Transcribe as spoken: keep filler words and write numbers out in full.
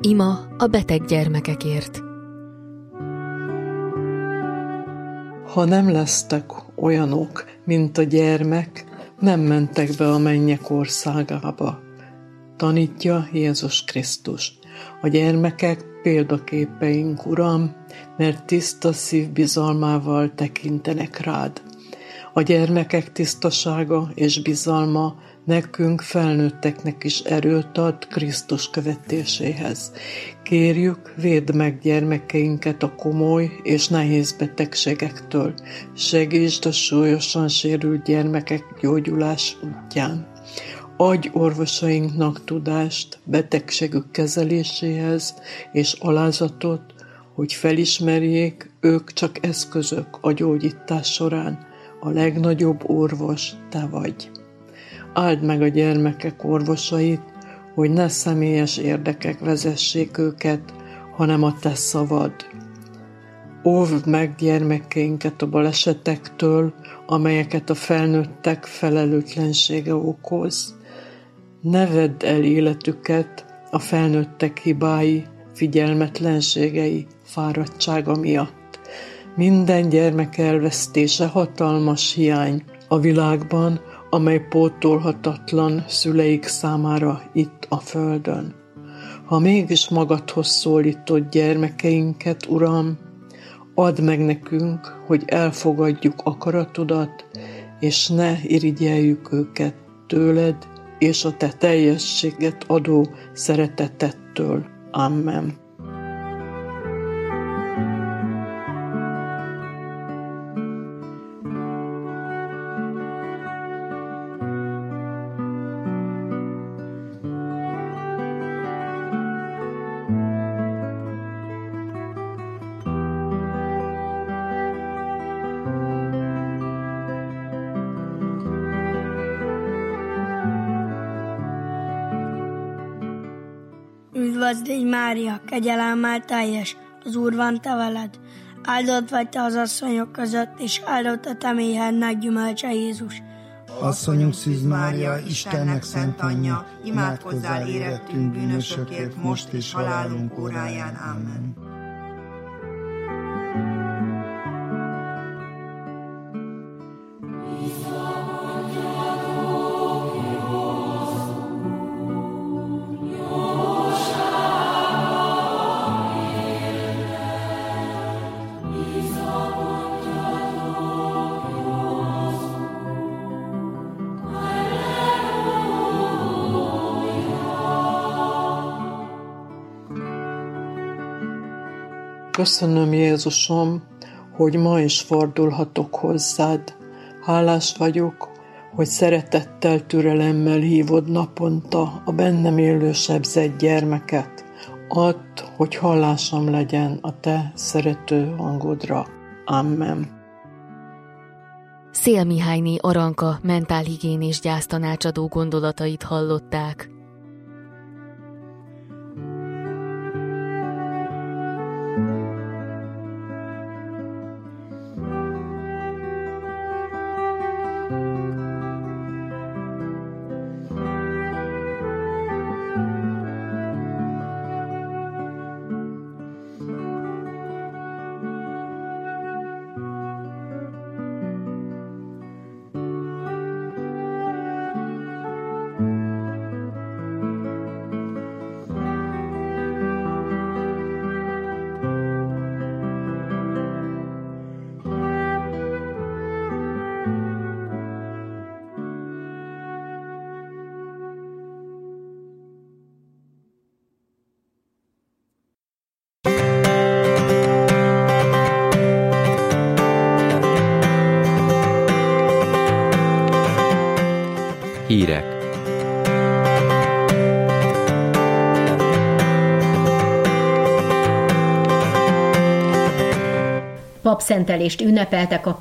Ima a beteg gyermekekért. Ha nem lesztek olyanok, mint a gyermek, nem mentek be a mennyek országába. Tanítja Jézus Krisztus. A gyermekek példaképeink, Uram, mert tiszta szív bizalmával tekintenek rád. A gyermekek tisztasága és bizalma nekünk felnőtteknek is erőt ad Krisztus követéséhez. Kérjük, védd meg gyermekeinket a komoly és nehéz betegségektől. Segítsd a súlyosan sérült gyermekek gyógyulás útján. Adj orvosainknak tudást betegségük kezeléséhez és alázatot, hogy felismerjék, ők csak eszközök a gyógyítás során. A legnagyobb orvos te vagy. Áld meg a gyermekek orvosait, hogy ne személyes érdekek vezessék őket, hanem a te szavad. Óvd meg gyermekeinket a balesetektől, amelyeket a felnőttek felelőtlensége okoz. Ne vedd el életüket a felnőttek hibái, figyelmetlenségei, fáradtsága miatt. Minden gyermek elvesztése hatalmas hiány a világban, amely pótolhatatlan szüleik számára itt a földön. Ha mégis magadhoz szólítod gyermekeinket, Uram, add meg nekünk, hogy elfogadjuk akaratodat, és ne irigyeljük őket tőled, és a te teljességet adó szeretetettől. Amen. Üdvözl légy, Mária, kegyelemmel teljes, az Úr van te veled. Áldott vagy te az asszonyok között, és áldott a te méhednek gyümölcse, Jézus. Asszonyunk Szűz Mária, Istennek szent anyja, imádkozzál érettünk bűnösökért, most és halálunk óráján. Amen. Köszönöm, Jézusom, hogy ma is fordulhatok hozzád. Hálás vagyok, hogy szeretettel, türelemmel hívod naponta a bennem élő sebzett gyermeket. Add, hogy hallásom legyen a te szerető hangodra. Amen. Szél Mihályné Aranka mentálhigiénés gyásztanácsadó gondolatait hallották. Hírek. Papszentelést ünnepeltek a